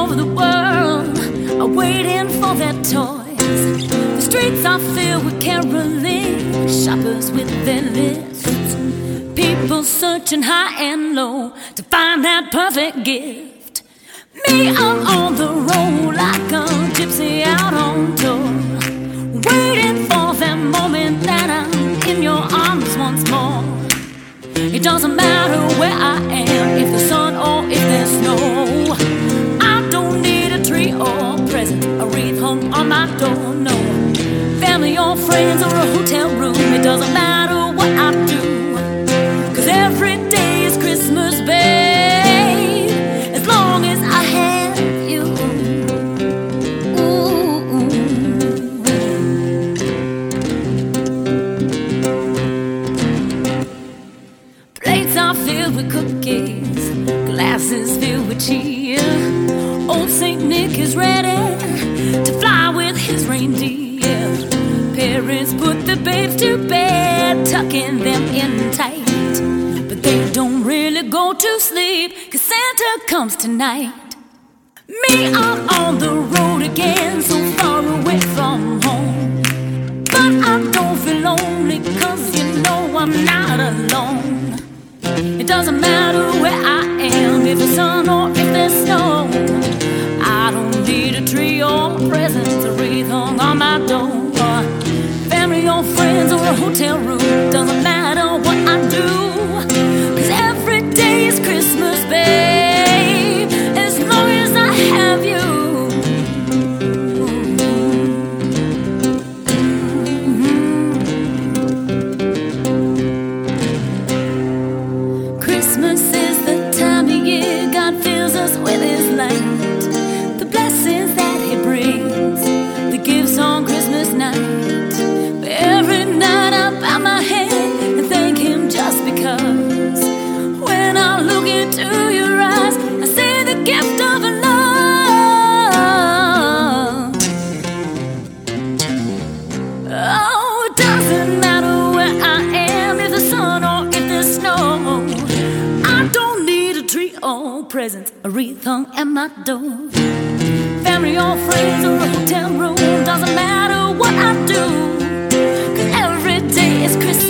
over the world are waiting for their toys. The streets are filled with caroling, shoppers with their lists, people searching high and low to find that perfect gift. Me, I'm on the road like a gypsy out on tour, waiting for that moment that I'm in your arms once more. It doesn't matter where I am, if there's sun or if there's snow. I don't need a tree or a present, a wreath hung on my door, no. Family or friends or a hotel room, it doesn't matter what I do, 'cause every day is Christmas, babe, as long as I have you. Plates are filled with cookies, glasses filled with cheer. Old Saint Nick is ready to fly with his reindeer. Parents put the babes to bed, tucking them in tight, but they don't really go to sleep, 'cause Santa comes tonight. Me, I'm on the road again, so far away from home, but I don't feel lonely, 'cause you know I'm not alone. It doesn't matter where I am, if it's sun or if there's snow. I don't need a tree or presents, a wreath hung on my door. Family or friends or a hotel room, doesn't matter what I do, 'cause every day is Christmas, babe, as long as I have you. Christmas is the time of year God fills us with His light, the blessings that He brings, the gifts on Christmas night. But every night I bow my head and thank Him just because. When I look into your eyes, I see the gift of love. Oh, it doesn't matter where I am, if the sun or if there's snow. I don't need a tree or presents, a wreath hung at my door. Family or friends or a hotel room, doesn't matter what I do, 'cause every day is Christmas.